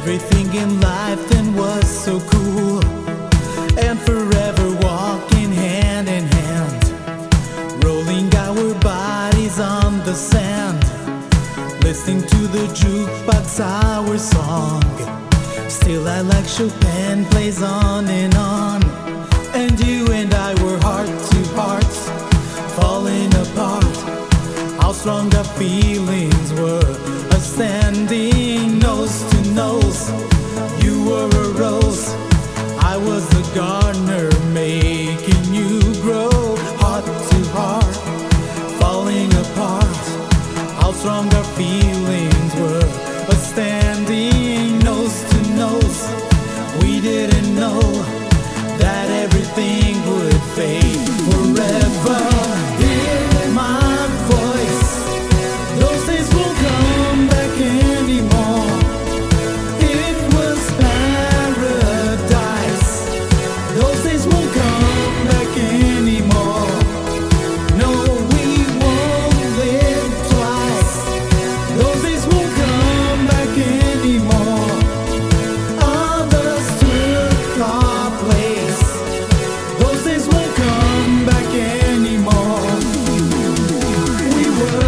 Everything in life then was so cool, and forever walking hand in hand, rolling our bodies on the sand, listening to the jukebox our song. Still I like Chopin plays on, and you and I were heart to heart, falling apart. How strong our feelings were, us standing nose to nose. You were a rose, I was the gardener, making you grow. Heart to heart, falling apart. How strong our feelings were, us standing nose to nose. We didn't know that everything would fade forever. Hear my voice, those days won't come back anymore. It was paradise, those days won't come back anymore. No, we won't live twice, those days won't come back anymore. Others took our place, those days won't come back anymore. We were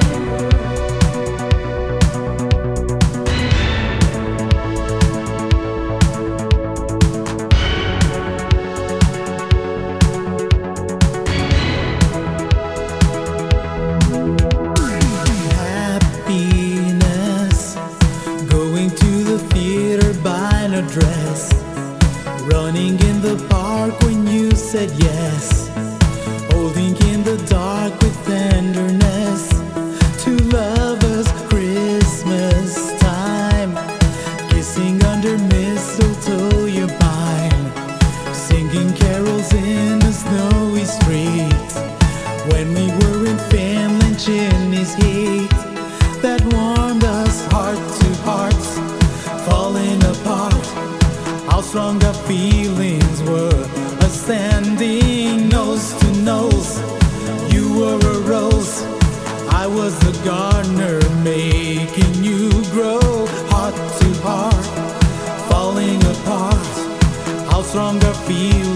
happiness, going to the theater, buying a dress, running in the park when you said yes, holding in the dark with tenderness. Two lovers, Christmas time, kissing under mistletoe, you're mine, singing carols in a snowy street. When we were in Finland, chimneys heat that warmed us heart to heart, falling apart. How strong our feelings were, us standing nose to nose. You were a rose, I was the gardener, making you grow. Heart to heart, falling apart. How strong our feelings